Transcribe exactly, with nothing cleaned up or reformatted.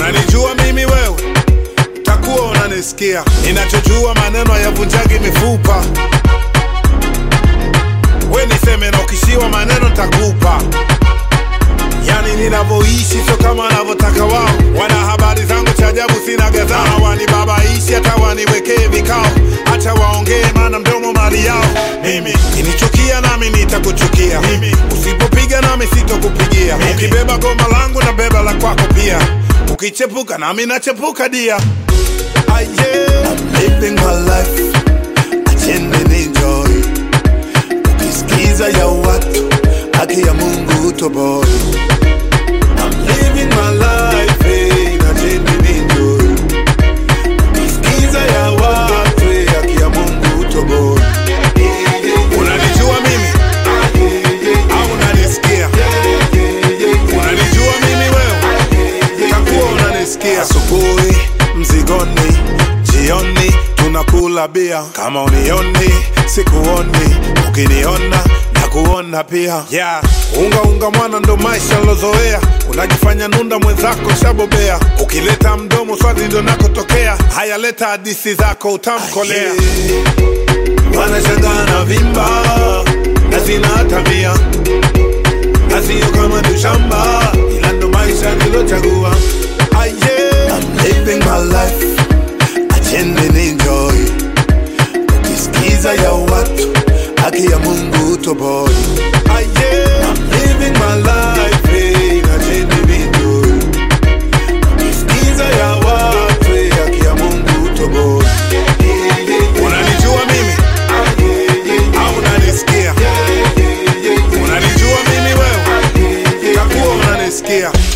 Unanijua mimi wewe, takuwa unanisikia. Ninachojua maneno hayavunjagi mifupa. We niseme na ukishiwa maneno takupa. Yani ninavyoishi sio kama wanavyotaka wao. Wana habari zangu cha ajabu sina gazana. Wanibabaishi hata waniwekee vikao. Acha waongee maana mdomo mali yao. Mimi kinichukia nami nitakuchukia. Mimi usipopiga nami sitokupigia. Ukibeba goma langu na beba la kwako pia. Ukichepuka nami nachepuka dia. Ah, yeah. I'm living my life, acheni enjoy. Ukisikiza ya watu, haki ya Mungu utoboi. I'm living my life, eh, acheni enjoy. Ukisikiza ya watu, haki ya Mungu utoboi. Unanijua mimi? Au unanisikia? Unanijua mimi wewe? Takuwa unanisikia. Asubuhi mzigoni, jioni tunakula bia. Kama unioni, sikuoni. Ukiniona, nakuona pia. Yeah, unga unga mwana ndo maisha lozoea. Unajifanya nunda mwenzako shabobea. Ukileta mdomo swadi ndo nakotokea. Haya leta hadisi zako utamkolea. Wanashangaa na vimba, na sina tabia. Na siyo kama tushamba, ila ndo maisha nilochagua. Ah, yeah. I'm living my life, acheni enjoy. Ukisikiza ya watu, haki ya Mungu utoboi. Ah, yeah. I'm living my life, eh, acheni enjoy. Ukisikiza ya watu, haki ya Mungu utoboi. Unanijua mimi? Au unanisikia? Unanijua mimi wewe? Takuwa unanisikia.